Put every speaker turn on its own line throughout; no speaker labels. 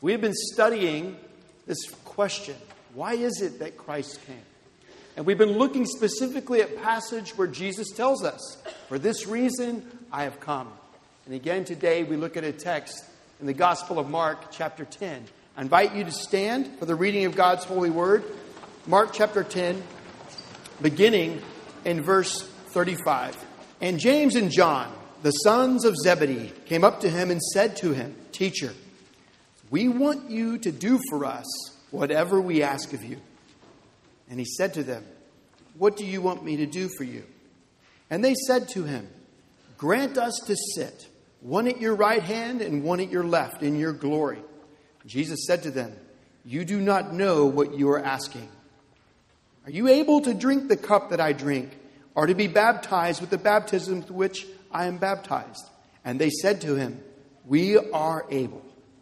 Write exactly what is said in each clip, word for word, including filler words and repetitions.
We have been studying this question, why is it that Christ came? And we've been looking specifically at passage where Jesus tells us, for this reason I have come. And again today we look at a text in the Gospel of Mark chapter ten. I invite you to stand for the reading of God's holy word. Mark chapter ten, beginning in verse thirty-five. And James and John, the sons of Zebedee, came up to him and said to him, Teacher, we want you to do for us whatever we ask of you. And he said to them, What do you want me to do for you? And they said to him, Grant us to sit, one at your right hand and one at your left, in your glory. Jesus said to them, You do not know what you are asking. Are you able to drink the cup that I drink, or to be baptized with the baptism with which I am baptized? And they said to him, We are able.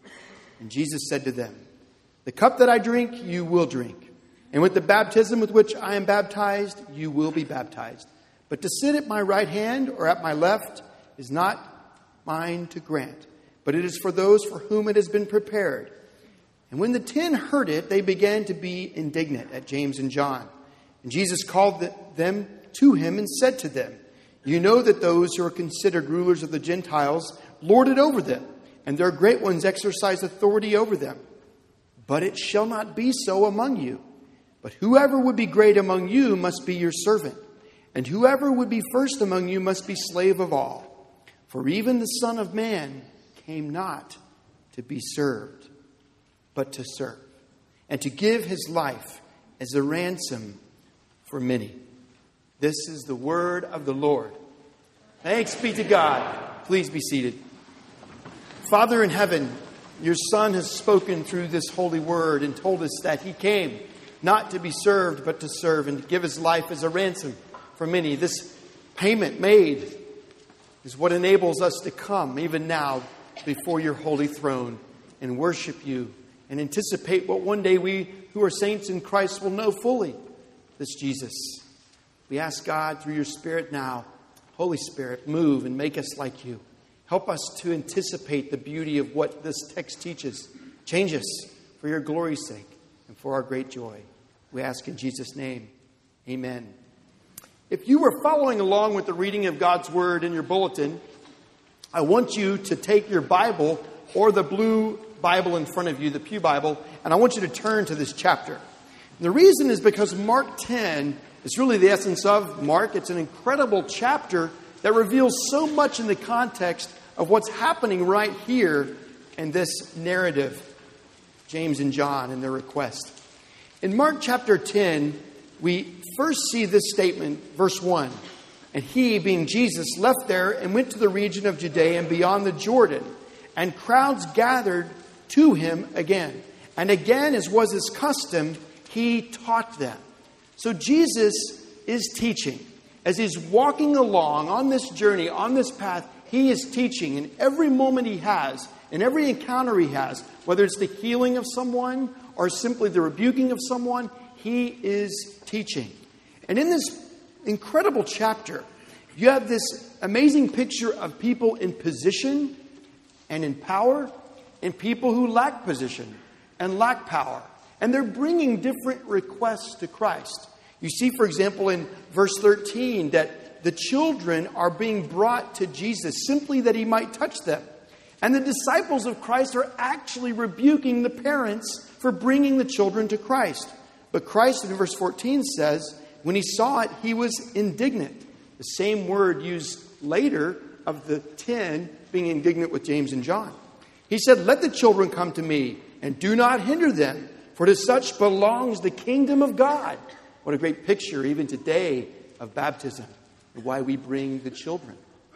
And Jesus said to them, The cup that I drink, you will drink. And with the baptism with which I am baptized, you will be baptized. But to sit at my right hand or at my left is not mine to grant, but it is for those for whom it has been prepared. And when the ten heard it, they began to be indignant at James and John. And Jesus called them to him and said to them, You know that those who are considered rulers of the Gentiles lord it over them, and their great ones exercise authority over them. But it shall not be so among you. But whoever would be great among you must be your servant, and whoever would be first among you must be slave of all. For even the Son of Man came not to be served, but to serve, and to give his life as a ransom for many. This is the word of the Lord. Thanks be to God. Please be seated. Father in heaven, your Son has spoken through this holy word and told us that he came not to be served, but to serve and to give his life as a ransom for many. This payment made is what enables us to come even now before your holy throne and worship you and anticipate what one day we who are saints in Christ will know fully, this Jesus. We ask God through your Spirit now, Holy Spirit, move and make us like you. Help us to anticipate the beauty of what this text teaches. Change us for your glory's sake and for our great joy. We ask in Jesus' name, amen. If you were following along with the reading of God's Word in your bulletin, I want you to take your Bible or the blue Bible in front of you, the Pew Bible, and I want you to turn to this chapter. And the reason is because Mark ten is really the essence of Mark. It's an incredible chapter that reveals so much in the context of what's happening right here in this narrative, James and John and their request. In Mark chapter ten, we first see this statement, verse one. And he, being Jesus, left there and went to the region of Judea and beyond the Jordan. And crowds gathered to him again. And again, as was his custom, he taught them. So Jesus is teaching. As he's walking along on this journey, on this path, he is teaching. And every moment he has, and every encounter he has, whether it's the healing of someone or simply the rebuking of someone, he is teaching. And in this incredible chapter, you have this amazing picture of people in position and in power, and people who lack position and lack power. And they're bringing different requests to Christ. You see, for example, in verse thirteen, that the children are being brought to Jesus simply that he might touch them. And the disciples of Christ are actually rebuking the parents for bringing the children to Christ. But Christ, in verse fourteen, says, when he saw it, he was indignant. The same word used later of the ten being indignant with James and John. He said, let the children come to me, and do not hinder them, for to such belongs the kingdom of God. What a great picture, even today, of baptism and why we bring the children.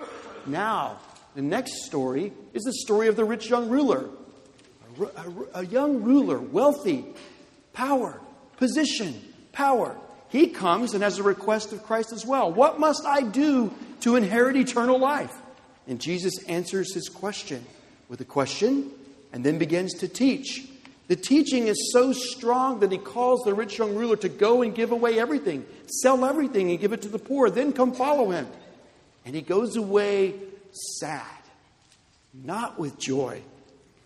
Now, the next story is the story of the rich young ruler. A, a, a young ruler, wealthy, power, position, power. He comes and has a request of Christ as well. What must I do to inherit eternal life? And Jesus answers his question with a question and then begins to teach. The teaching is so strong that he calls the rich young ruler to go and give away everything. Sell everything and give it to the poor. Then come follow him. And he goes away sad, not with joy.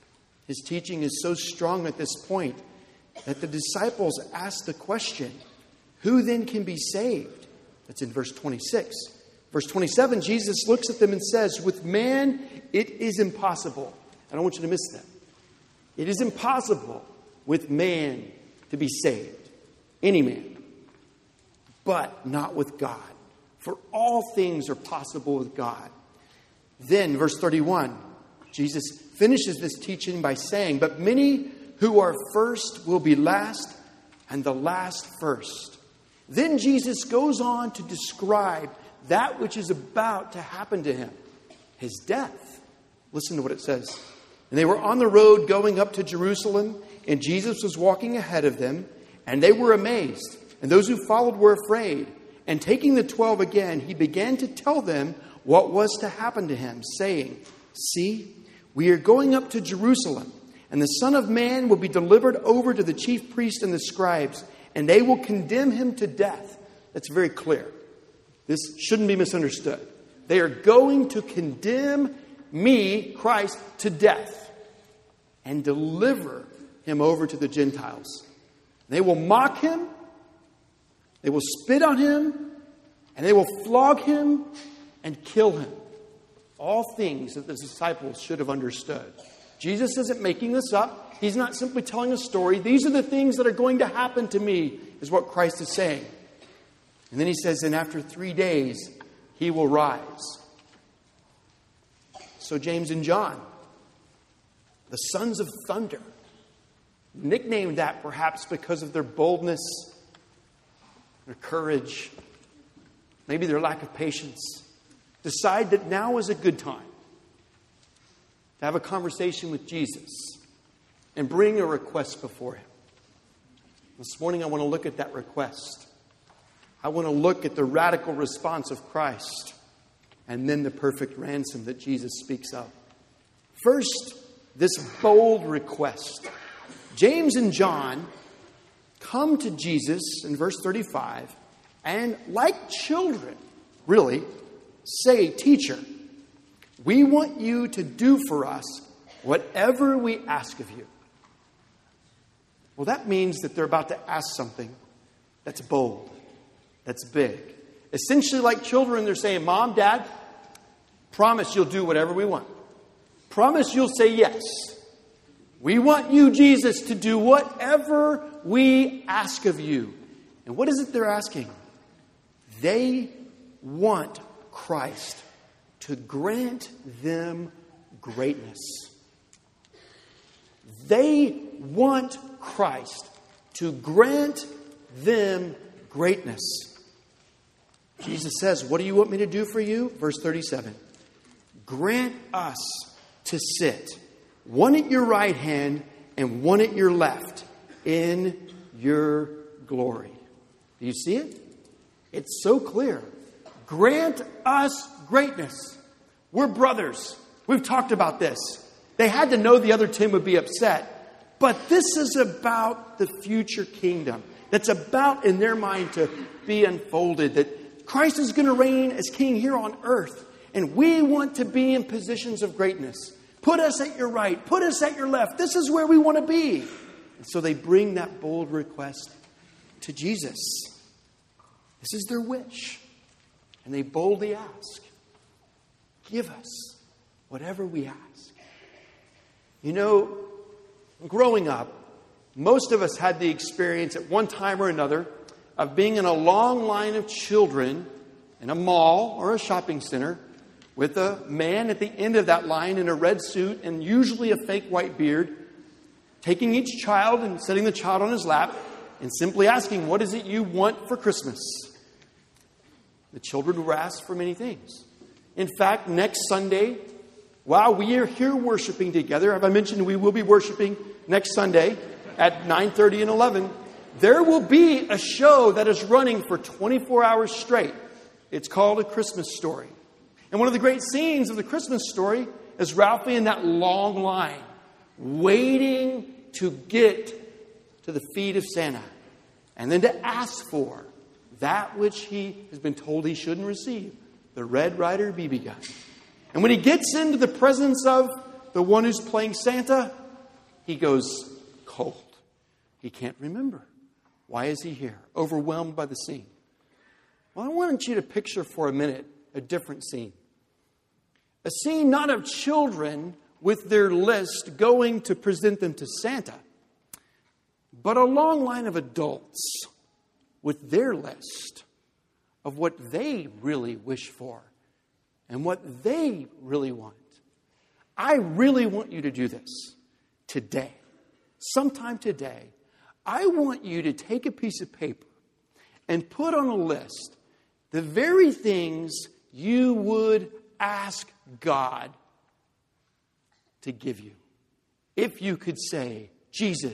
His teaching is so strong at this point that the disciples ask the question, who then can be saved? That's in verse twenty-six. Verse twenty-seven, Jesus looks at them and says, with man it is impossible. I don't want you to miss that. It is impossible with man to be saved. Any man. But not with God. For all things are possible with God. Then, verse thirty-one, Jesus finishes this teaching by saying, but many who are first will be last, and the last first. Then Jesus goes on to describe that which is about to happen to him, his death. Listen to what it says. And they were on the road going up to Jerusalem, and Jesus was walking ahead of them, and they were amazed. And those who followed were afraid. And taking the twelve again, he began to tell them what was to happen to him, saying, see, we are going up to Jerusalem, and the Son of Man will be delivered over to the chief priests and the scribes, and they will condemn him to death. That's very clear. This shouldn't be misunderstood. They are going to condemn me, Christ, to death and deliver him over to the Gentiles. They will mock him, they will spit on him, and they will flog him and kill him. All things that the disciples should have understood. Jesus isn't making this up. He's not simply telling a story. These are the things that are going to happen to me, is what Christ is saying. And then he says, and after three days, he will rise. So James and John, the sons of thunder, nicknamed that perhaps because of their boldness, their courage, maybe their lack of patience, decide that now is a good time to have a conversation with Jesus and bring a request before him. This morning I want to look at that request. I want to look at the radical response of Christ and then the perfect ransom that Jesus speaks of. First, this bold request. James and John come to Jesus in verse thirty-five and, like children, really, say, teacher, we want you to do for us whatever we ask of you. Well, that means that they're about to ask something that's bold, that's big. Essentially, like children, they're saying, Mom, Dad, promise you'll do whatever we want. Promise you'll say yes. We want you, Jesus, to do whatever we ask of you. And what is it they're asking? They want Christ to grant them greatness. They want Christ to grant them greatness. Jesus says, what do you want me to do for you? Verse thirty-seven. Grant us to sit, one at your right hand and one at your left, in your glory. Do you see it? It's so clear. Grant us greatness. We're brothers. We've talked about this. They had to know the other ten would be upset. But this is about the future kingdom that's about, in their mind, to be unfolded. That Christ is going to reign as king here on earth. And we want to be in positions of greatness. Put us at your right. Put us at your left. This is where we want to be. And so they bring that bold request to Jesus. This is their wish. And they boldly ask, give us whatever we ask. You know, growing up, most of us had the experience at one time or another of being in a long line of children in a mall or a shopping center with a man at the end of that line in a red suit and usually a fake white beard, taking each child and setting the child on his lap and simply asking, what is it you want for Christmas? The children were asked for many things. In fact, next Sunday, while we are here worshiping together, have I mentioned we will be worshiping next Sunday at nine thirty and eleven, there will be a show that is running for twenty-four hours straight. It's called A Christmas Story. And one of the great scenes of the Christmas story is Ralphie in that long line, waiting to get to the feet of Santa, and then to ask for that which he has been told he shouldn't receive, the Red Ryder B B gun. And when he gets into the presence of the one who's playing Santa, he goes cold. He can't remember. Why is he here? Overwhelmed by the scene. Well, I want you to picture for a minute a different scene. A scene not of children with their list going to present them to Santa, but a long line of adults with their list of what they really wish for and what they really want. I really want you to do this today. Sometime today, I want you to take a piece of paper and put on a list the very things you would ask God to give you. If you could say, Jesus,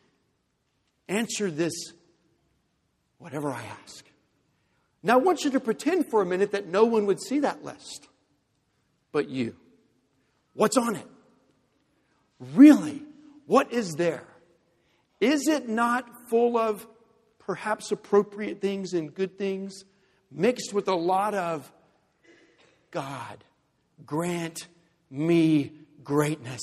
answer this, whatever I ask. Now I want you to pretend for a minute that no one would see that list but you. What's on it? Really? What is there? Is it not full of perhaps appropriate things and good things mixed with a lot of God, grant me greatness.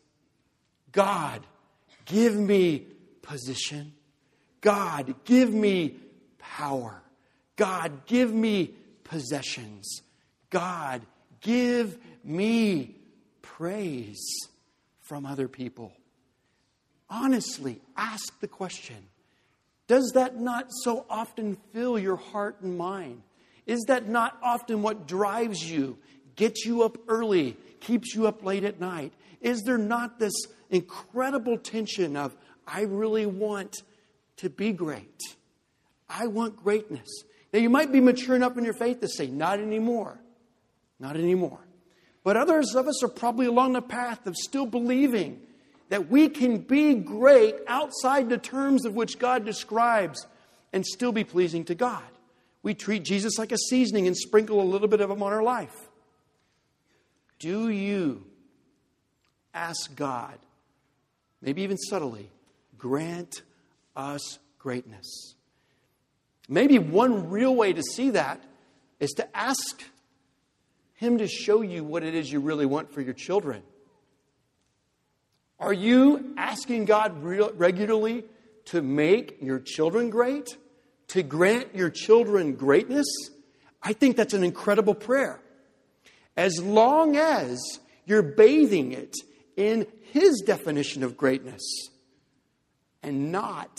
God, give me position. God, give me power. God, give me possessions. God, give me praise from other people. Honestly, ask the question, does that not so often fill your heart and mind? Is that not often what drives you, gets you up early, keeps you up late at night? Is there not this incredible tension of, I really want to be great. I want greatness. Now, you might be mature enough in your faith to say, not anymore. Not anymore. But others of us are probably along the path of still believing that we can be great outside the terms of which God describes and still be pleasing to God. We treat Jesus like a seasoning and sprinkle a little bit of him on our life. Do you ask God, maybe even subtly, grant us greatness? Maybe one real way to see that is to ask him to show you what it is you really want for your children. Are you asking God re- regularly to make your children great? To grant your children greatness? I think that's an incredible prayer. As long as you're bathing it in his definition of greatness and not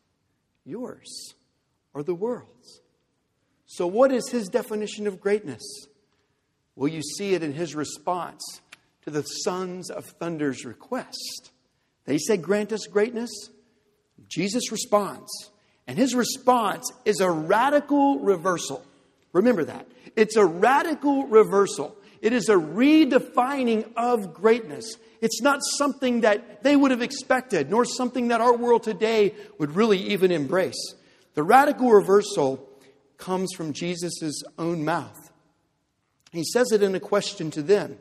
yours or the world's. So what is his definition of greatness? Well, you see it in his response to the sons of thunder's request. They said, grant us greatness. Jesus responds. And his response is a radical reversal. Remember that. It's a radical reversal. It is a redefining of greatness. It's not something that they would have expected, nor something that our world today would really even embrace. The radical reversal comes from Jesus' own mouth. He says it in a question to them.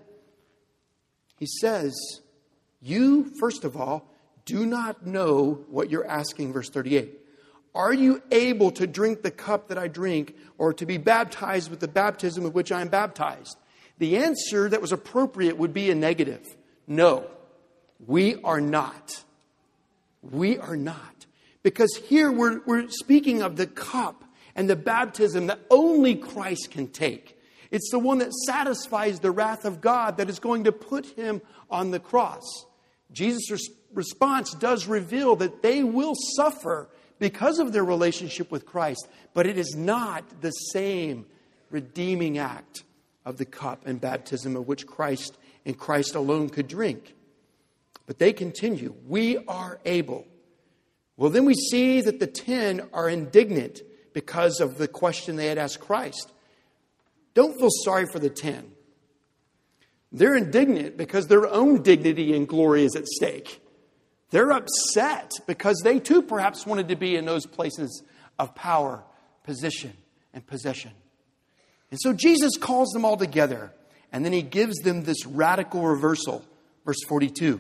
He says, you, first of all, do not know what you're asking, verse thirty-eight. Are you able to drink the cup that I drink, or to be baptized with the baptism with which I am baptized? The answer that was appropriate would be a negative. No, we are not. We are not. Because here we're, we're speaking of the cup and the baptism that only Christ can take. It's the one that satisfies the wrath of God that is going to put him on the cross. Jesus' response does reveal that they will suffer because of their relationship with Christ, but it is not the same redeeming act of the cup and baptism of which Christ and Christ alone could drink. But they continue, we are able. Well, then we see that the ten are indignant because of the question they had asked Christ. Don't feel sorry for the ten. They're indignant because their own dignity and glory is at stake. They're upset because they too perhaps wanted to be in those places of power, position, and possession. And so Jesus calls them all together, and then he gives them this radical reversal. Verse forty-two.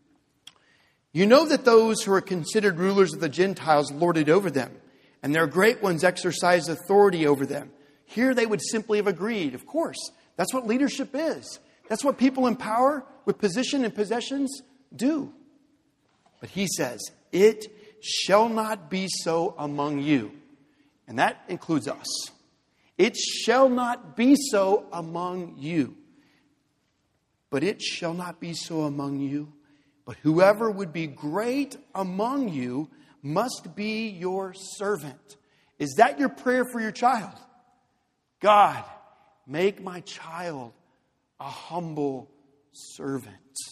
You know that those who are considered rulers of the Gentiles lord it over them, and their great ones exercise authority over them. Here they would simply have agreed. Of course, that's what leadership is. That's what people in power with position and possessions do. But he says, it shall not be so among you. And that includes us. It shall not be so among you. But it shall not be so among you. But whoever would be great among you must be your servant. Is that your prayer for your child? God, make my child a humble servant.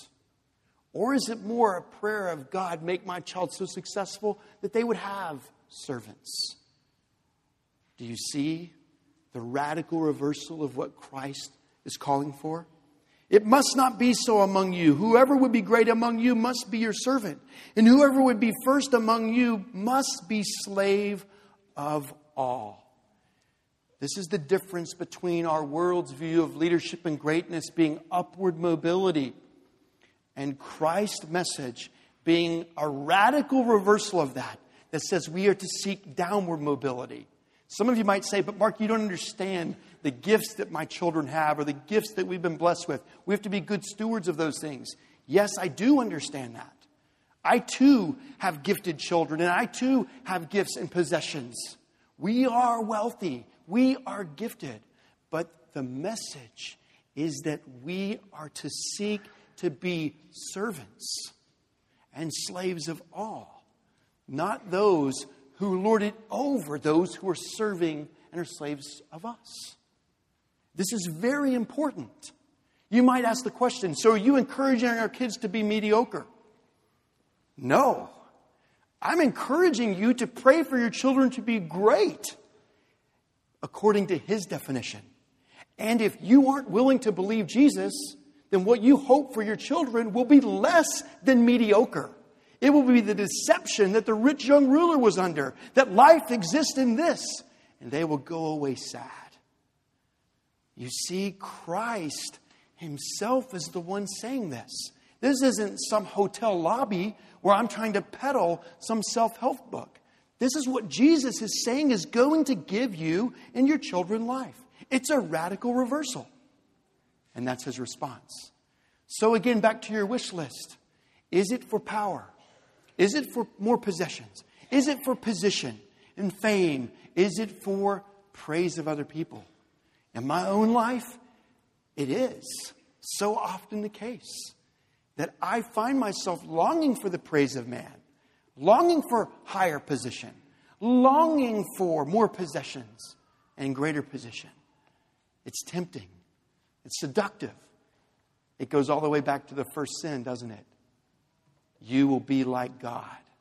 Or is it more a prayer of God, make my child so successful that they would have servants? Do you see the radical reversal of what Christ is calling for? It must not be so among you. Whoever would be great among you must be your servant. And whoever would be first among you must be slave of all. This is the difference between our world's view of leadership and greatness being upward mobility and Christ's message being a radical reversal of that, that says we are to seek downward mobility. Some of you might say, but Mark, you don't understand the gifts that my children have or the gifts that we've been blessed with. We have to be good stewards of those things. Yes, I do understand that. I too have gifted children and I too have gifts and possessions. We are wealthy. We are gifted. But the message is that we are to seek to be servants and slaves of all, not those who lord it over those who are serving and are slaves of us. This is very important. You might ask the question, so are you encouraging our kids to be mediocre? No. I'm encouraging you to pray for your children to be great, according to his definition. And if you aren't willing to believe Jesus, then what you hope for your children will be less than mediocre. It will be the deception that the rich young ruler was under, that life exists in this, and they will go away sad. You see, Christ himself is the one saying this. This isn't some hotel lobby where I'm trying to peddle some self-help book. This is what Jesus is saying is going to give you and your children life. It's a radical reversal. And that's his response. So again, back to your wish list. Is it for power? Is it for more possessions? Is it for position and fame? Is it for praise of other people? In my own life, it is so often the case that I find myself longing for the praise of man, longing for higher position, longing for more possessions and greater position. It's tempting. It's seductive. It goes all the way back to the first sin, doesn't it? You will be like God.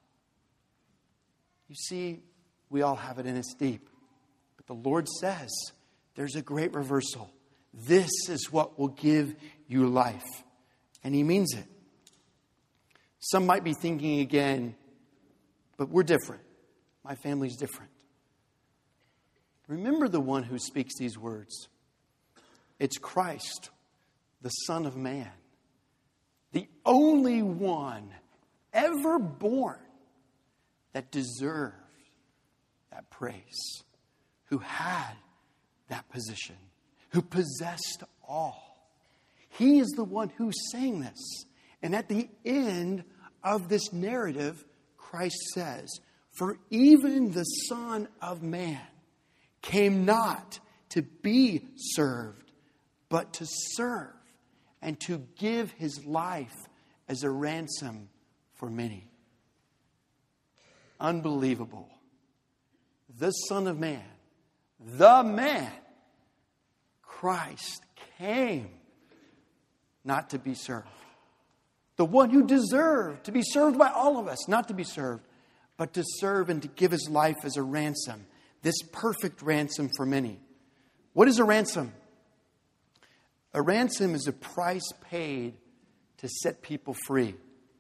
You see, we all have it in us deep. But the Lord says there's a great reversal. This is what will give you life. And he means it. Some might be thinking again, but we're different. My family's different. Remember the one who speaks these words. It's Christ, the Son of Man. The only one ever born that deserved that praise. Who had that position. Who possessed all. He is the one who's saying this. And at the end of this narrative, Christ says, for even the Son of Man came not to be served, but to serve and to give his life as a ransom for many. Unbelievable. The Son of Man, the man, Christ came not to be served. The one who deserved to be served by all of us, not to be served, but to serve and to give his life as a ransom. This perfect ransom for many. What is a ransom? A ransom is a price paid to set people free.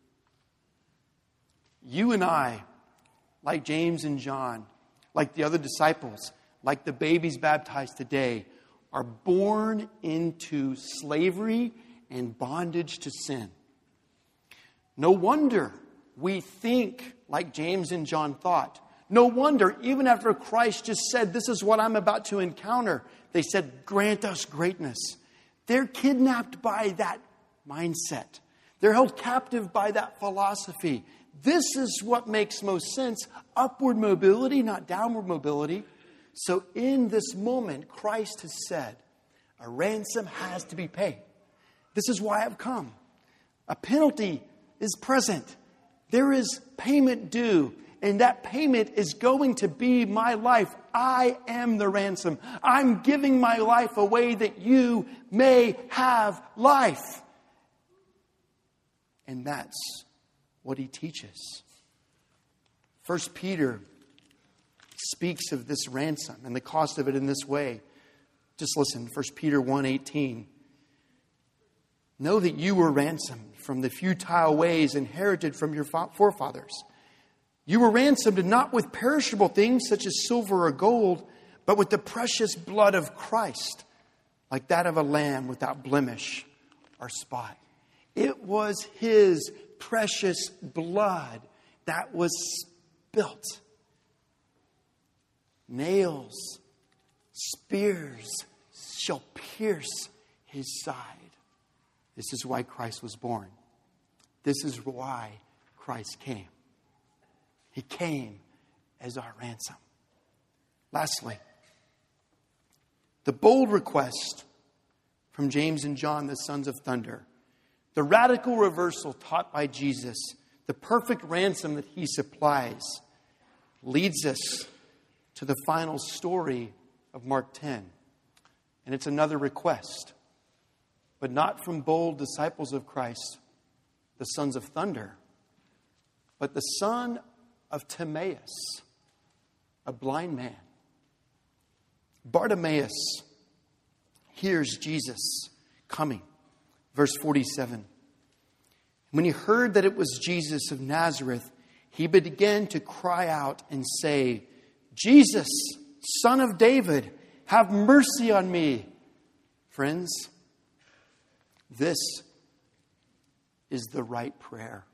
You and I, like James and John, like the other disciples, like the babies baptized today, are born into slavery and bondage to sin. No wonder we think like James and John thought. No wonder, even after Christ just said, this is what I'm about to encounter, they said, grant us greatness. They're kidnapped by that mindset. They're held captive by that philosophy. This is what makes most sense. Upward mobility, not downward mobility. So in this moment, Christ has said, a ransom has to be paid. This is why I've come. A penalty is present. There is payment due. And that payment is going to be my life. I am the ransom. I'm giving my life away that you may have life. And that's what he teaches. First Peter speaks of this ransom and the cost of it in this way. Just listen, First Peter one eighteen. Know that you were ransomed from the futile ways inherited from your forefathers. You were ransomed not with perishable things such as silver or gold, but with the precious blood of Christ, like that of a lamb without blemish or spot. It was his precious blood that was spilt. Nails, spears shall pierce his side. This is why Christ was born. This is why Christ came. He came as our ransom. Lastly, the bold request from James and John, the sons of thunder. The radical reversal taught by Jesus, the perfect ransom that he supplies, leads us to the final story of Mark ten. And it's another request, but not from bold disciples of Christ, the sons of thunder, but the son of Timaeus, a blind man. Bartimaeus hears Jesus coming. Verse forty-seven. When he heard that it was Jesus of Nazareth, he began to cry out and say, Jesus, Son of David, have mercy on me. Friends, this is the right prayer.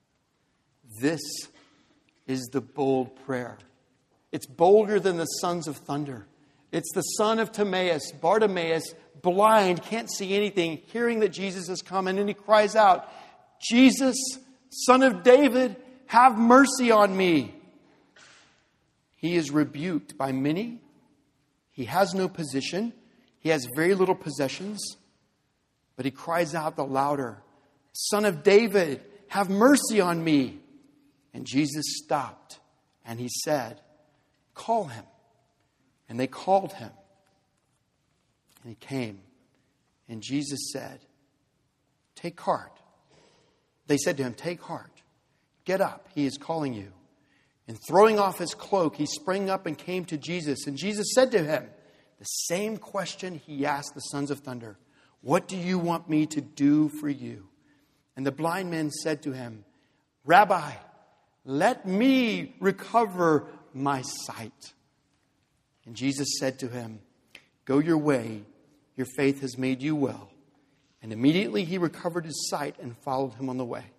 This is the bold prayer. It's bolder than the sons of thunder. It's the son of Timaeus, Bartimaeus, blind, can't see anything, hearing that Jesus is coming, and he cries out, Jesus, Son of David, have mercy on me. He is rebuked by many. He has no position. He has very little possessions. But he cries out the louder, Son of David, have mercy on me. And Jesus stopped and he said, call him. And they called him. And he came. And Jesus said, take heart. They said to him, take heart. Get up. He is calling you. And throwing off his cloak, he sprang up and came to Jesus. And Jesus said to him, the same question he asked the sons of thunder. What do you want me to do for you? And the blind men said to him, Rabbi, let me recover my sight. And Jesus said to him, go your way. Your faith has made you well. And immediately he recovered his sight and followed him on the way.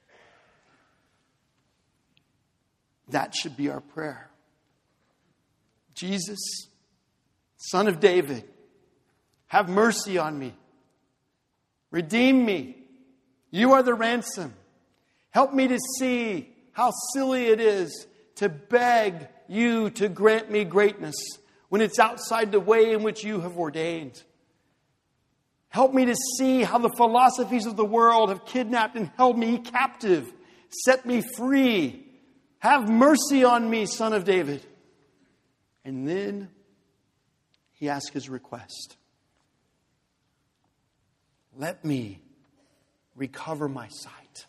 That should be our prayer. Jesus, Son of David, have mercy on me. Redeem me. You are the ransom. Help me to see how silly it is to beg you to grant me greatness when it's outside the way in which you have ordained. Help me to see how the philosophies of the world have kidnapped and held me captive. Set me free. Have mercy on me, Son of David. And then he asked his request. Let me recover my sight.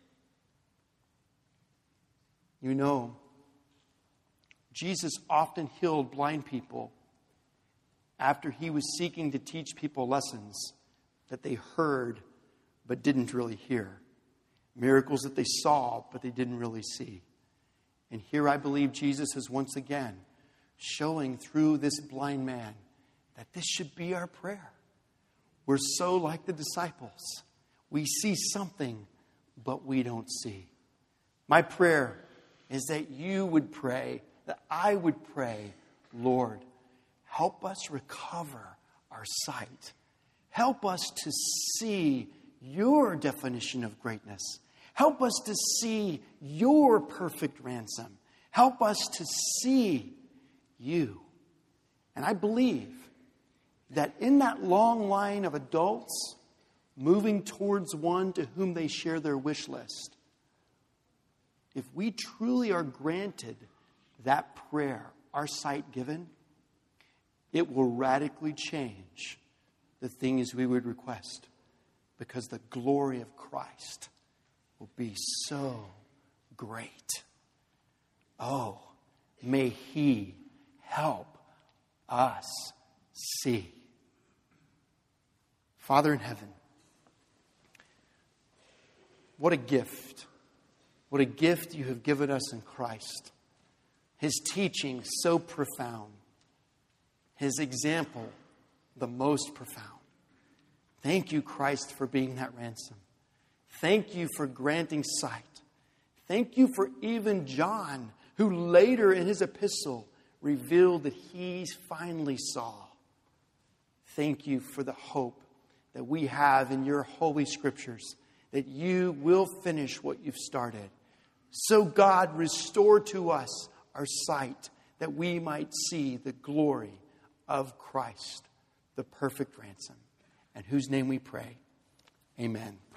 You know, Jesus often healed blind people after he was seeking to teach people lessons that they heard but didn't really hear. Miracles that they saw but they didn't really see. And here I believe Jesus is once again showing through this blind man that this should be our prayer. We're so like the disciples. We see something, but we don't see. My prayer is that you would pray, that I would pray, Lord, help us recover our sight. Help us to see your definition of greatness. Help us to see your perfect ransom. Help us to see you. And I believe that in that long line of adults moving towards one to whom they share their wish list, if we truly are granted that prayer, our sight given, it will radically change the things we would request, because the glory of Christ will be so great. Oh, may He help us see. Father in heaven, what a gift. What a gift you have given us in Christ. His teaching so profound. His example the most profound. Thank you, Christ, for being that ransom. Thank you for granting sight. Thank you for even John, who later in his epistle revealed that he finally saw. Thank you for the hope that we have in your holy scriptures, that you will finish what you've started. So God, restore to us our sight, that we might see the glory of Christ, the perfect ransom, in whose name we pray. Amen.